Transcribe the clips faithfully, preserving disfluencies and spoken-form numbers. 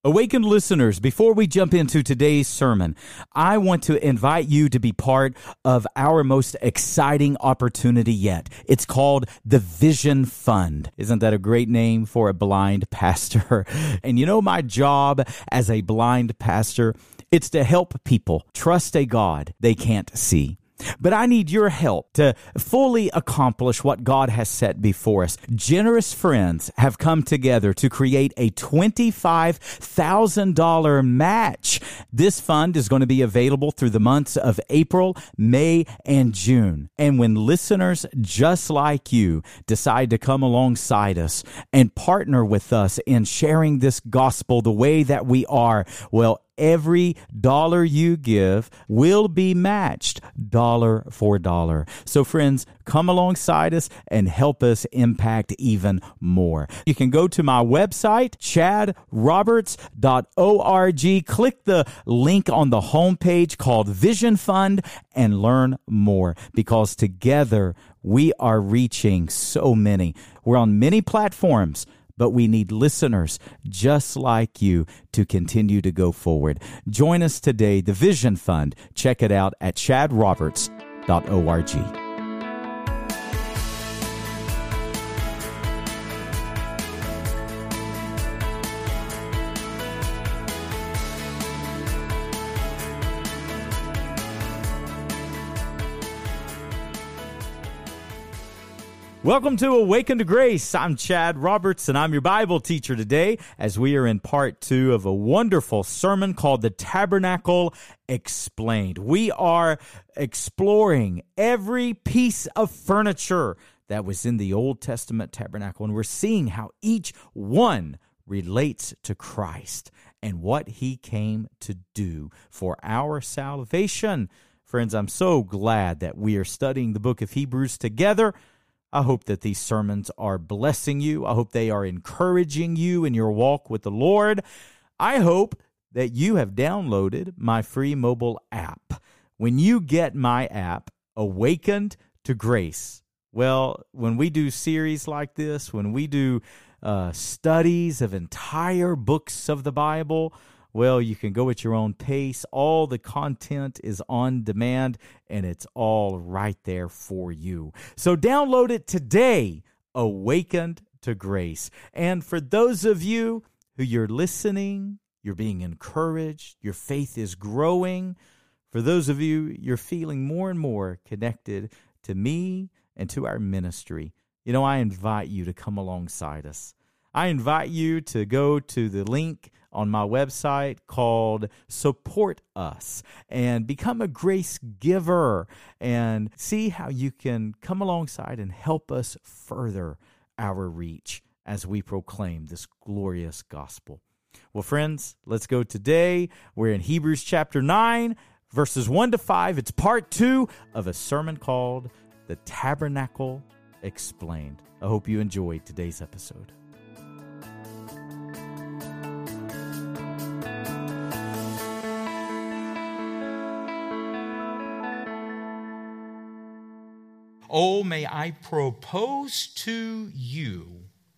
Awakened listeners, before we jump into today's sermon, I want to invite you to be part of our most exciting opportunity yet. It's called the Vision Fund. Isn't that a great name for a blind pastor? And you know, my job as a blind pastor, it's to help people trust a God they can't see. But I need your help to fully accomplish what God has set before us. Generous friends have come together to create a twenty-five thousand dollars match. This fund is going to be available through the months of April, May, and June. And when listeners just like you decide to come alongside us and partner with us in sharing this gospel the way that we are, well, every dollar you give will be matched dollar for dollar. So friends, come alongside us and help us impact even more. You can go to my website, chad roberts dot org. Click the link on the homepage called Vision Fund and learn more, because together we are reaching so many. We're on many platforms, but we need listeners just like you to continue to go forward. Join us today, the Vision Fund. Check it out at chad roberts dot org. Welcome to Awaken to Grace. I'm Chad Roberts, and I'm your Bible teacher today as we are in part two of a wonderful sermon called The Tabernacle Explained. We are exploring every piece of furniture that was in the Old Testament tabernacle, and we're seeing how each one relates to Christ and what he came to do for our salvation. Friends, I'm so glad that we are studying the book of Hebrews together. I hope that these sermons are blessing you. I hope they are encouraging you in your walk with the Lord. I hope that you have downloaded my free mobile app. When you get my app, Awakened to Grace, well, when we do series like this, when we do uh, studies of entire books of the Bible, well, you can go at your own pace. All the content is on demand, and it's all right there for you. So download it today, Awakened to Grace. And for those of you who you're listening, you're being encouraged, your faith is growing. For those of you, you're feeling more and more connected to me and to our ministry. You know, I invite you to come alongside us. I invite you to go to the link on my website called Support Us and become a grace giver and see how you can come alongside and help us further our reach as we proclaim this glorious gospel. Well, friends, let's go today. We're in Hebrews chapter nine, verses one to five. It's part two of a sermon called The Tabernacle Explained. I hope you enjoyed today's episode. Oh, may I propose to you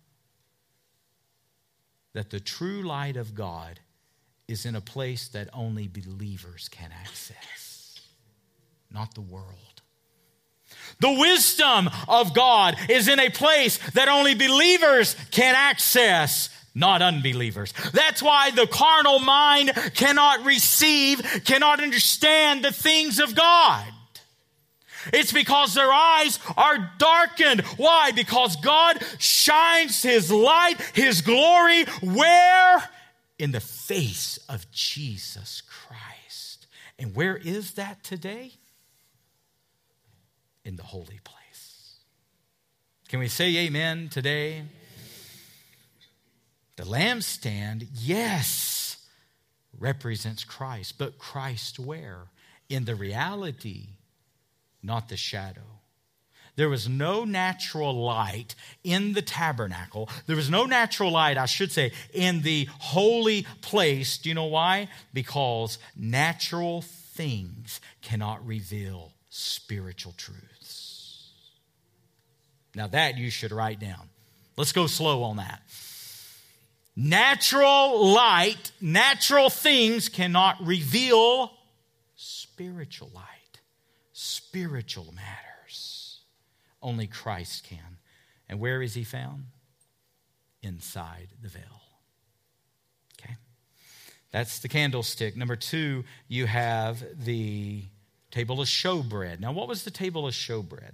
that the true light of God is in a place that only believers can access, not the world. The wisdom of God is in a place that only believers can access, not unbelievers. That's why the carnal mind cannot receive, cannot understand the things of God. It's because their eyes are darkened. Why? Because God shines His light, His glory, where? In the face of Jesus Christ. And where is that today? In the holy place. Can we say amen today? The lampstand, yes, represents Christ. But Christ where? In the reality, not the shadow. There was no natural light in the tabernacle. There was no natural light, I should say, in the holy place. Do you know why? Because natural things cannot reveal spiritual truths. Now that you should write down. Let's go slow on that. Natural light, natural things cannot reveal spiritual light, spiritual matters. Only Christ can. And where is he found? Inside the veil. Okay? That's the candlestick. Number two, you have the table of showbread. Now, what was the table of showbread?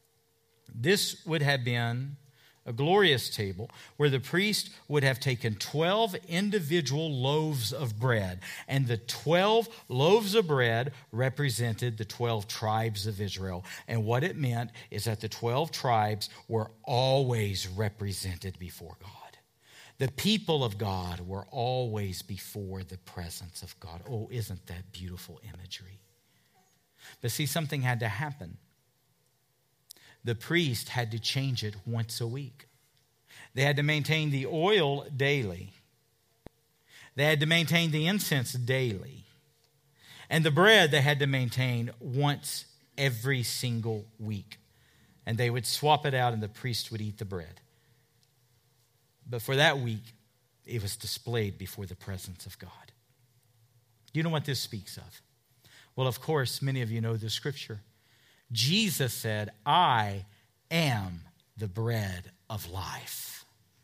This would have been a glorious table where the priest would have taken twelve individual loaves of bread. And the twelve loaves of bread represented the twelve tribes of Israel. And what it meant is that the twelve tribes were always represented before God. The people of God were always before the presence of God. Oh, isn't that beautiful imagery? But see, something had to happen. The priest had to change it once a week. They had to maintain the oil daily. They had to maintain the incense daily. And the bread they had to maintain once every single week. And they would swap it out and the priest would eat the bread. But for that week, it was displayed before the presence of God. Do you know what this speaks of? Well, of course, many of you know the scripture. Jesus said, I am the bread of life.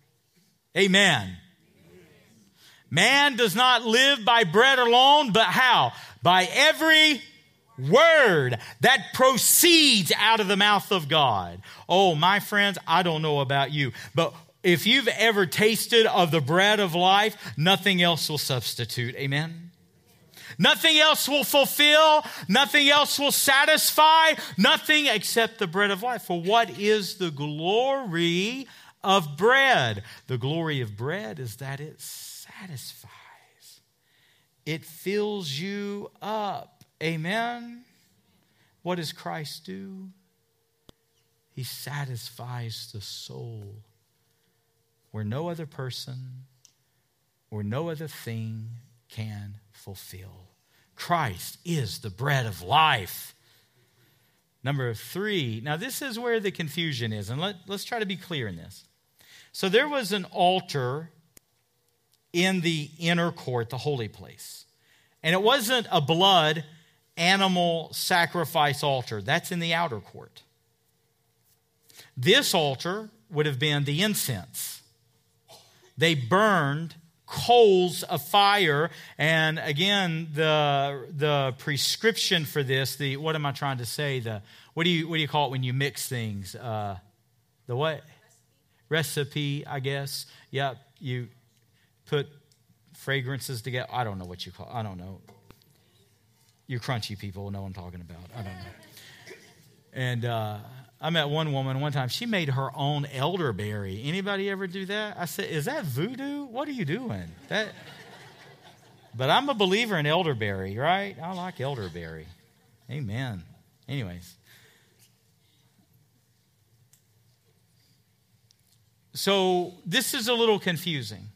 Amen. Man does not live by bread alone, but how? By every word that proceeds out of the mouth of God. Oh, my friends, I don't know about you, but if you've ever tasted of the bread of life, nothing else will substitute. Amen. Nothing else will fulfill. Nothing else will satisfy. Nothing except the bread of life. For what is the glory of bread? The glory of bread is that it satisfies. It fills you up. Amen. What does Christ do? He satisfies the soul where no other person or no other thing can fulfill. Christ is the bread of life. Number three. Now this is where the confusion is. And let, let's try to be clear in this. So there was an altar in the inner court, the holy place. And it wasn't a blood animal sacrifice altar. That's in the outer court. This altar would have been the incense. They burned coals of fire, and again, the the prescription for this, the what am I trying to say? The what do you what do you call it when you mix things? Uh, the what recipe? recipe, I guess. Yeah, you put fragrances together. I don't know what you call. I don't know. You crunchy people know what I'm talking about. I don't know. And uh, I met one woman one time. She made her own elderberry. Anybody ever do that? I said, is that voodoo? What are you doing? That. But I'm a believer in elderberry, right? I like elderberry. Amen. Anyways. So this is a little confusing.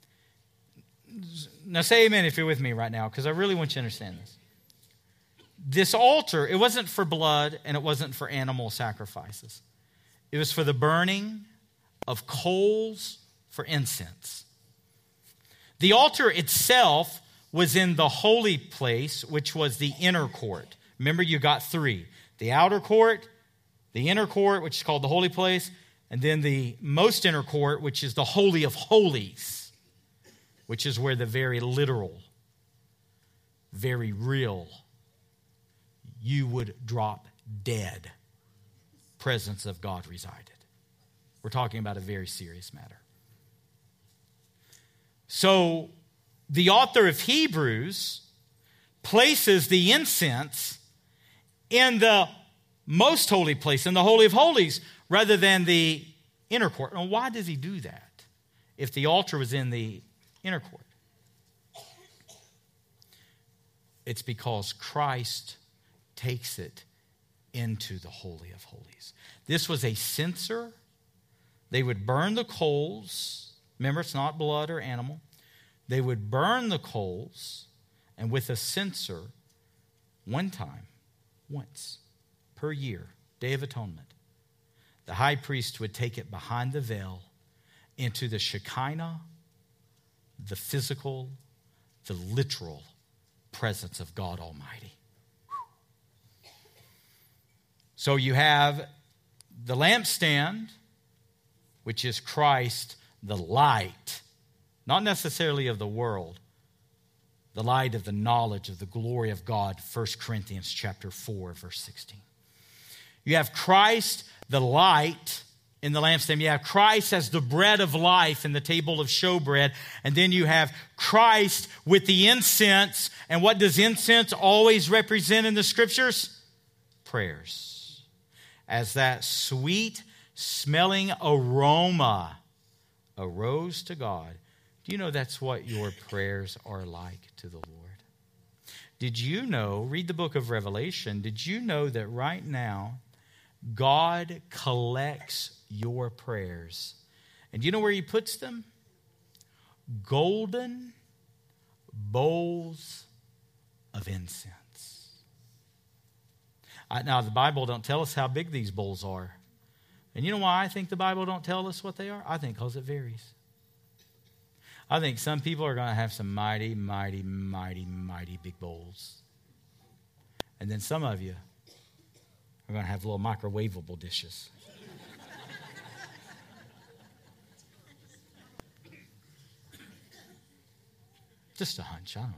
Now say amen if you're with me right now, because I really want you to understand this. This altar, it wasn't for blood and it wasn't for animal sacrifices. It was for the burning of coals for incense. The altar itself was in the holy place, which was the inner court. Remember, you got three. The outer court, the inner court, which is called the holy place, and then the most inner court, which is the holy of holies, which is where the very literal, very real, you would drop dead presence of God resided. We're talking about a very serious matter. So the author of Hebrews places the incense in the most holy place, in the Holy of Holies, rather than the inner court. Now, why does he do that if the altar was in the inner court? It's because Christ takes it into the Holy of Holies. This was a censer. They would burn the coals. Remember, it's not blood or animal. They would burn the coals, and with a censer, one time, once per year, Day of Atonement, the high priest would take it behind the veil into the Shekinah the physical, the literal presence of God Almighty. Whew. So you have the lampstand, which is Christ, the light, not necessarily of the world, the light of the knowledge of the glory of God, First Corinthians chapter four, verse sixteen. You have Christ, the light, in the lampstand. You have Christ as the bread of life in the table of showbread. And then you have Christ with the incense. And what does incense always represent in the scriptures? Prayers. As that sweet smelling aroma arose to God. Do you know that's what your prayers are like to the Lord? Did you know, read the book of Revelation, did you know that right now God collects your prayers? And do you know where he puts them? Golden bowls of incense. I, now, the Bible don't tell us how big these bowls are. And you know why I think the Bible don't tell us what they are? I think because it varies. I think some people are going to have some mighty, mighty, mighty, mighty big bowls. And then some of you are going to have little microwavable dishes. Just a hunch, I don't know.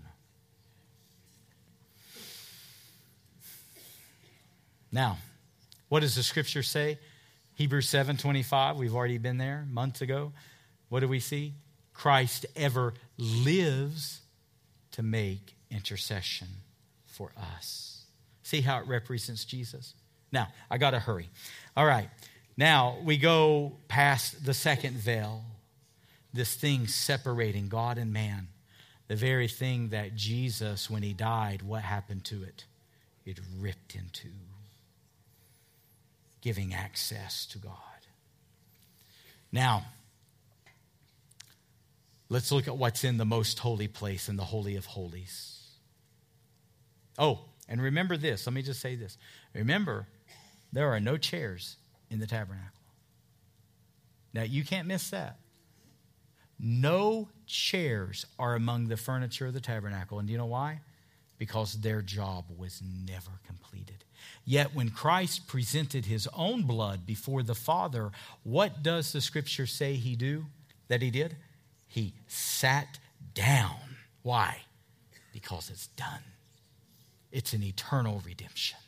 Now, what does the scripture say? Hebrews seven twenty-five, we've already been there months ago. What do we see? Christ ever lives to make intercession for us. See how it represents Jesus? Now, I got to hurry. All right. Now, we go past the second veil, this thing separating God and man. The very thing that Jesus, when he died, what happened to it? It ripped in two, giving access to God. Now, let's look at what's in the most holy place, in the Holy of Holies. Oh, and remember this. Let me just say this. Remember, there are no chairs in the tabernacle. Now, you can't miss that. No chairs are among the furniture of the tabernacle. And do you know why? Because their job was never completed. Yet when Christ presented his own blood before the Father, what does the scripture say he do? That he did? He sat down. Why? Because it's done. It's an eternal redemption.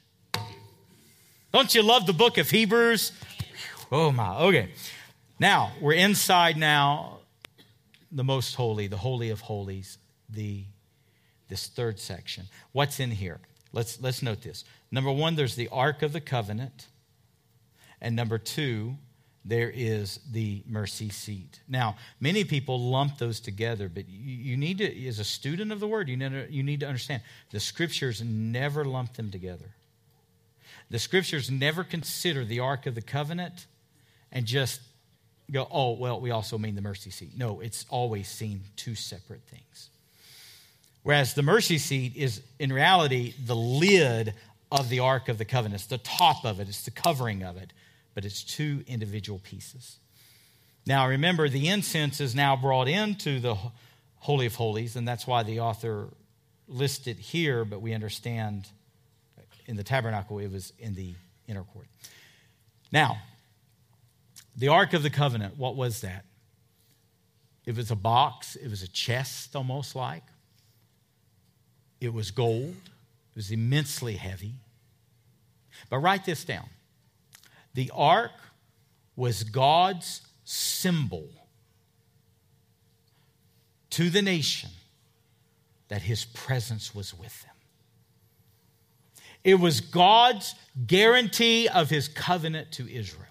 Don't you love the book of Hebrews? Oh my, okay. Now, we're inside now the most holy, the Holy of Holies, the this third section. What's in here? Let's let's note this. Number one, there's the Ark of the Covenant. And number two, there is the mercy seat. Now, many people lump those together, but you, you need to, as a student of the Word, you need, to, you need to understand the Scriptures never lump them together. The Scriptures never consider the Ark of the Covenant and just go, oh, well, we also mean the mercy seat. No, it's always seen two separate things. Whereas the mercy seat is, in reality, the lid of the Ark of the Covenant. It's the top of it. It's the covering of it. But it's two individual pieces. Now, remember, the incense is now brought into the Holy of Holies, and that's why the author listed here, but we understand in the tabernacle it was in the inner court. Now, the Ark of the Covenant, what was that? It was a box. It was a chest, almost like. It was gold. It was immensely heavy. But write this down. The ark was God's symbol to the nation that his presence was with them. It was God's guarantee of his covenant to Israel.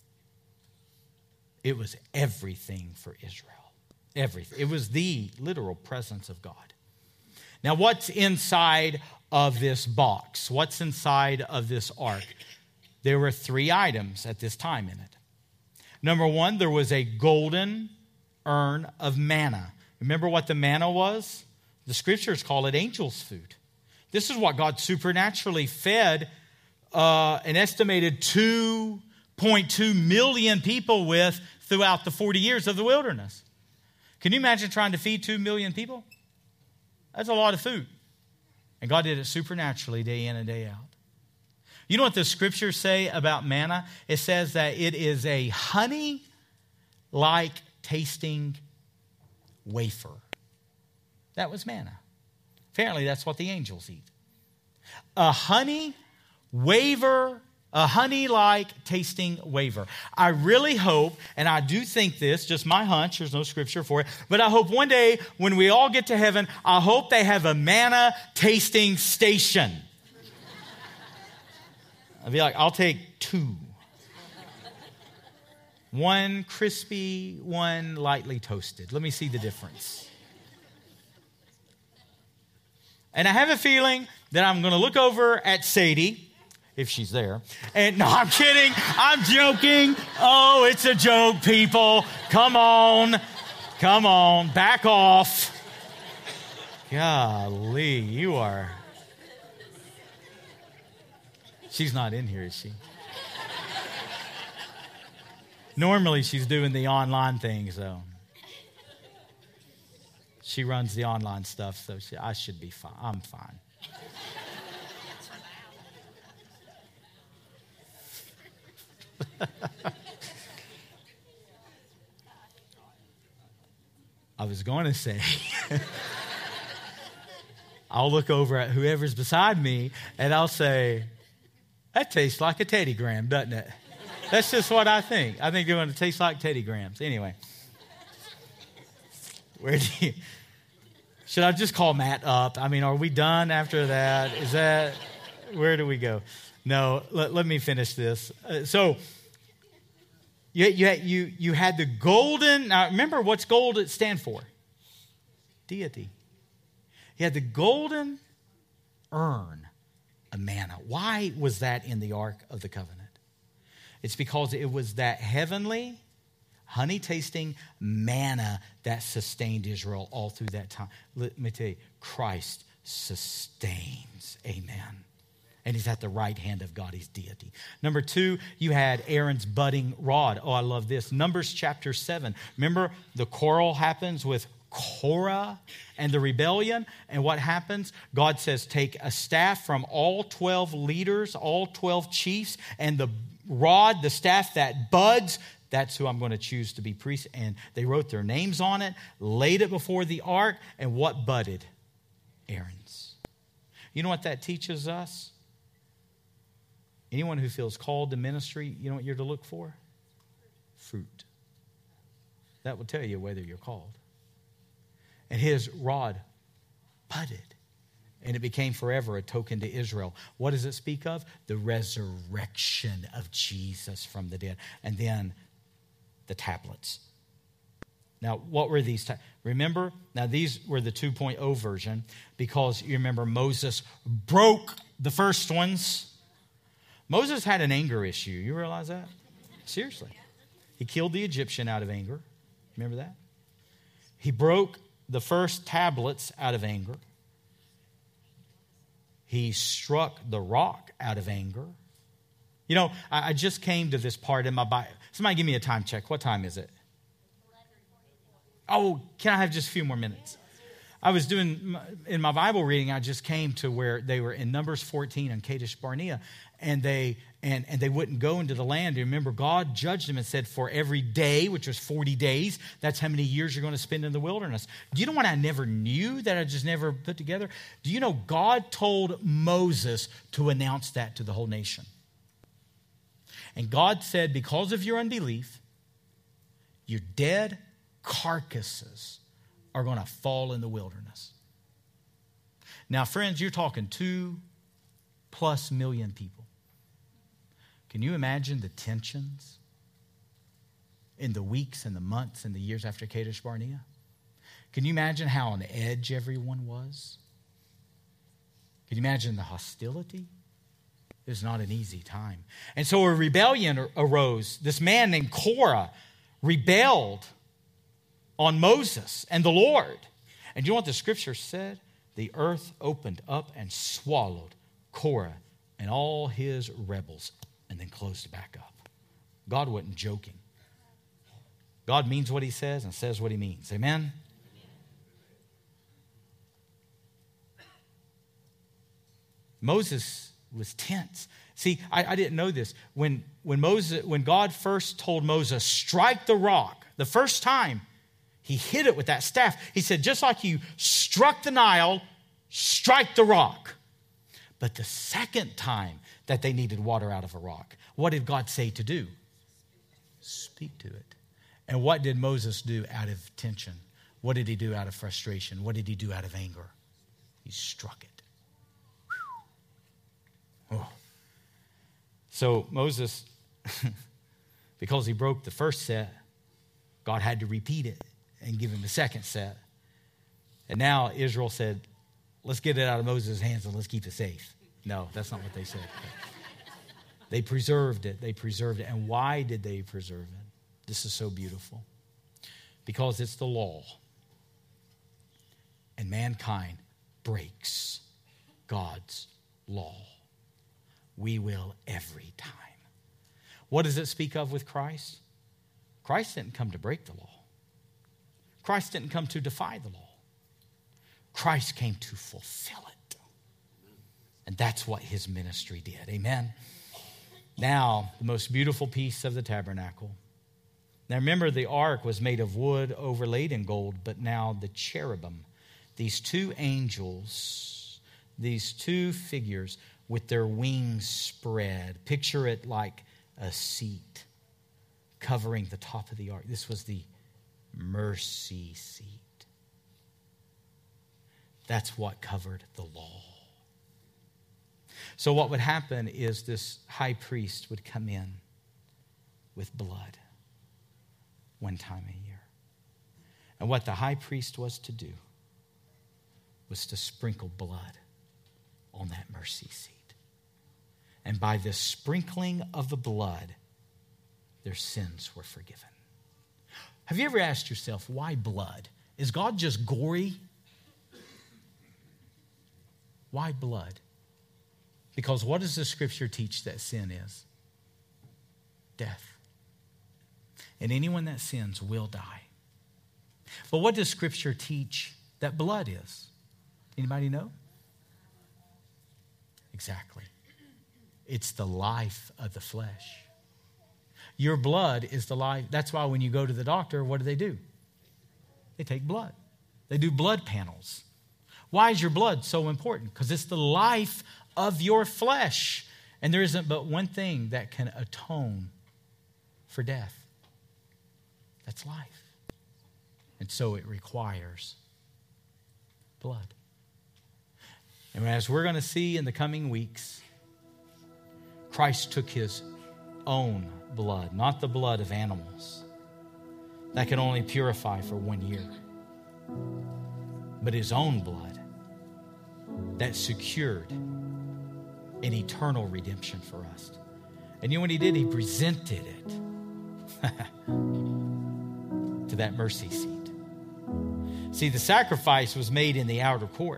It was everything for Israel. Everything. It was the literal presence of God. Now, what's inside of this box? What's inside of this ark? There were three items at this time in it. Number one, there was a golden urn of manna. Remember what the manna was? The scriptures call it angel's food. This is what God supernaturally fed uh, an estimated two point two million people with throughout the forty years of the wilderness. Can you imagine trying to feed two million people? That's a lot of food. And God did it supernaturally day in and day out. You know what the scriptures say about manna? It says that it is a honey-like tasting wafer. That was manna. Apparently, that's what the angels eat. A honey waver, a honey-like tasting wafer. I really hope, and I do think this, just my hunch, there's no scripture for it, but I hope one day when we all get to heaven, I hope they have a manna tasting station. I'd be like, I'll take two. One crispy, one lightly toasted. Let me see the difference. And I have a feeling that I'm going to look over at Sadie, if she's there. And no, I'm kidding. I'm joking. Oh, it's a joke, people. Come on. Come on. Back off. Golly, you are. She's not in here, is she? Normally, she's doing the online thing, so. She runs the online stuff, so she, I should be fine. I'm fine. I was going to say, I'll look over at whoever's beside me and I'll say, that tastes like a Teddy Graham, doesn't it? That's just what I think. I think they're going to taste like Teddy Grahams. Anyway. Where do you, should I just call Matt up? I mean, are we done after that? Is that, where do we go? No, let, let me finish this. Uh, so, you, you, you, you had the golden, now remember what's gold stand for? Deity. You had the golden urn of manna. Why was that in the Ark of the Covenant? It's because it was that heavenly, honey-tasting manna that sustained Israel all through that time. Let me tell you, Christ sustains. Amen. And he's at the right hand of God. He's deity. Number two, you had Aaron's budding rod. Oh, I love this. Numbers chapter seven. Remember the quarrel happens with Korah and the rebellion. And what happens? God says, take a staff from all twelve leaders, all twelve chiefs, and the rod, the staff that buds, that's who I'm going to choose to be priest. And they wrote their names on it, laid it before the ark, and what budded? Aaron's. You know what that teaches us? Anyone who feels called to ministry, you know what you're to look for? Fruit. That will tell you whether you're called. And his rod budded. And it became forever a token to Israel. What does it speak of? The resurrection of Jesus from the dead. And then the tablets. Now, what were these? Ta- remember, now these were the two point oh version because you remember Moses broke the first ones. Moses had an anger issue. You realize that? Seriously. He killed the Egyptian out of anger. Remember that? He broke the first tablets out of anger. He struck the rock out of anger. You know, I, I just came to this part in my Bible. Somebody give me a time check. What time is it? Oh, can I have just a few more minutes? I was doing, in my Bible reading, I just came to where they were in Numbers fourteen in Kadesh Barnea, and they and, and they wouldn't go into the land. You remember, God judged them and said, for every day, which was forty days, that's how many years you're going to spend in the wilderness. Do you know what I never knew that I just never put together? Do you know God told Moses to announce that to the whole nation? And God said, because of your unbelief, your dead carcasses are going to fall in the wilderness. Now, friends, you're talking two plus million people. Can you imagine the tensions in the weeks and the months and the years after Kadesh Barnea? Can you imagine how on edge everyone was? Can you imagine the hostility? It was not an easy time. And so a rebellion arose. This man named Korah rebelled on Moses and the Lord. And you know what the scripture said? The earth opened up and swallowed Korah and all his rebels and then closed it back up. God wasn't joking. God means what he says and says what he means. Amen? Moses was tense. See, I, I didn't know this. When, when, Moses, when God first told Moses, strike the rock, the first time, he hit it with that staff. He said, just like you struck the Nile, strike the rock. But the second time that they needed water out of a rock, what did God say to do? Speak to it. And what did Moses do out of tension? What did he do out of frustration? What did he do out of anger? He struck it. Oh. So Moses, because he broke the first set, God had to repeat it and give him the second set. And now Israel said, let's get it out of Moses' hands and let's keep it safe. No, that's not what they said. They preserved it. They preserved it. And why did they preserve it? This is so beautiful. Because it's the law. And mankind breaks God's law. We will every time. What does it speak of with Christ? Christ didn't come to break the law. Christ didn't come to defy the law. Christ came to fulfill it. And that's what his ministry did. Amen. Now, the most beautiful piece of the tabernacle. Now remember, the ark was made of wood overlaid in gold, but now the cherubim, these two angels, these two figures with their wings spread. Picture it like a seat covering the top of the ark. This was the mercy seat. That's what covered the law. So what would happen is this high priest would come in with blood one time a year. And what the high priest was to do was to sprinkle blood on that mercy seat. And by the sprinkling of the blood, their sins were forgiven. Have you ever asked yourself, why blood? Is God just gory? Why blood? Because what does the scripture teach that sin is? Death. And anyone that sins will die. But what does scripture teach that blood is? Anybody know? Exactly. It's the life of the flesh. Your blood is the life. That's why when you go to the doctor, what do they do? They take blood. They do blood panels. Why is your blood so important? Because it's the life of your flesh. And there isn't but one thing that can atone for death. That's life. And so it requires blood. And as we're going to see in the coming weeks, Christ took his own blood, not the blood of animals that can only purify for one year, but his own blood that secured an eternal redemption for us. And you know what he did? He presented it to that mercy seat. See, the sacrifice was made in the outer court,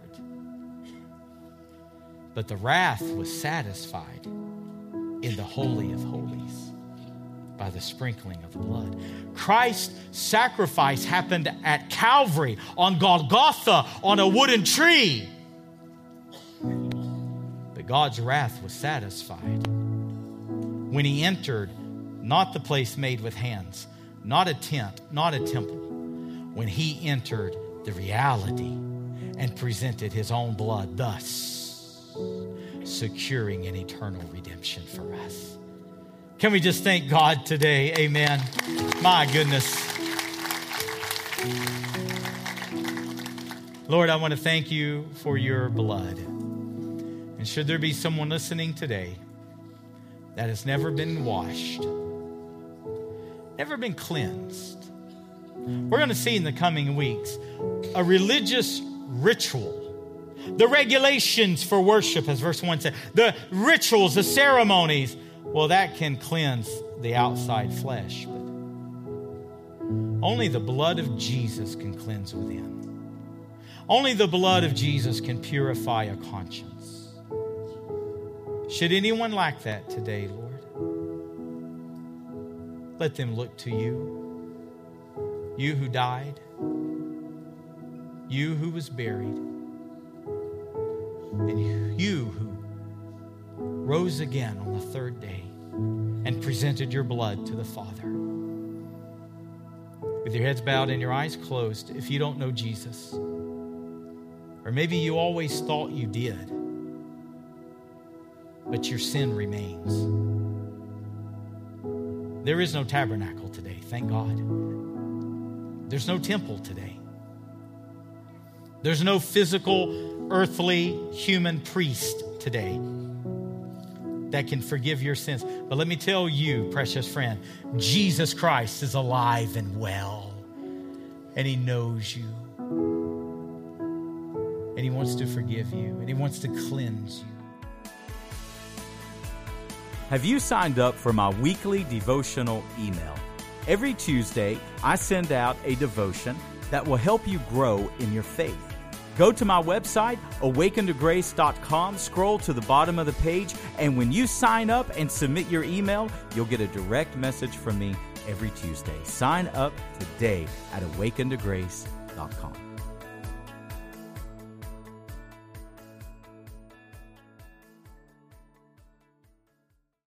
but the wrath was satisfied in the Holy of Holies by the sprinkling of the blood. Christ's sacrifice happened at Calvary, on Golgotha, on a wooden tree. But God's wrath was satisfied when he entered not the place made with hands, not a tent, not a temple, when he entered the reality and presented his own blood, thus securing an eternal redemption for us. Can we just thank God today? Amen. My goodness. Lord, I want to thank you for your blood. And should there be someone listening today that has never been washed, never been cleansed, we're going to see in the coming weeks a religious ritual. The regulations for worship, as verse one said, the rituals, the ceremonies, well, that can cleanse the outside flesh. But only the blood of Jesus can cleanse within. Only the blood of Jesus can purify a conscience. Should anyone lack that today, Lord, let them look to you. You who died, you who was buried, and you who rose again on the third day and presented your blood to the Father. With your heads bowed and your eyes closed, if you don't know Jesus, or maybe you always thought you did, but your sin remains. There is no tabernacle today, thank God. There's no temple today. There's no physical, earthly, human priest today that can forgive your sins. But let me tell you, precious friend, Jesus Christ is alive and well, and He knows you, and He wants to forgive you, and He wants to cleanse you. Have you signed up for my weekly devotional email? Every Tuesday, I send out a devotion that will help you grow in your faith. Go to my website, awaken to grace dot com, scroll to the bottom of the page, and when you sign up and submit your email, you'll get a direct message from me every Tuesday. Sign up today at awaken to grace dot com.